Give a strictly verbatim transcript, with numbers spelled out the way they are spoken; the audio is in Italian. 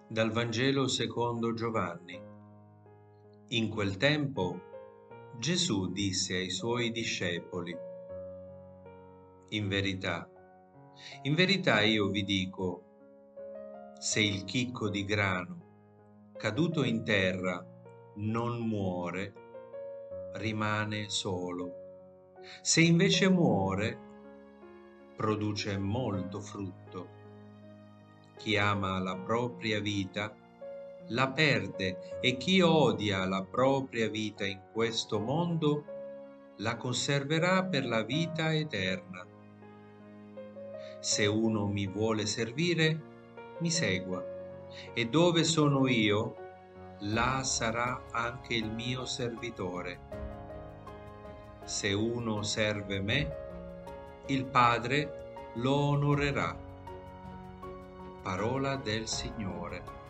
Dal Vangelo secondo Giovanni. In quel tempo Gesù disse ai suoi discepoli: In verità, in verità io vi dico, se il chicco di grano caduto in terra non muore, rimane solo. Se invece muore, produce molto frutto. Chi ama la propria vita la perde, e chi odia la propria vita in questo mondo la conserverà per la vita eterna. Se uno mi vuole servire, mi segua, e dove sono io, là sarà anche il mio servitore. Se uno serve me, il Padre lo onorerà. Parola del Signore.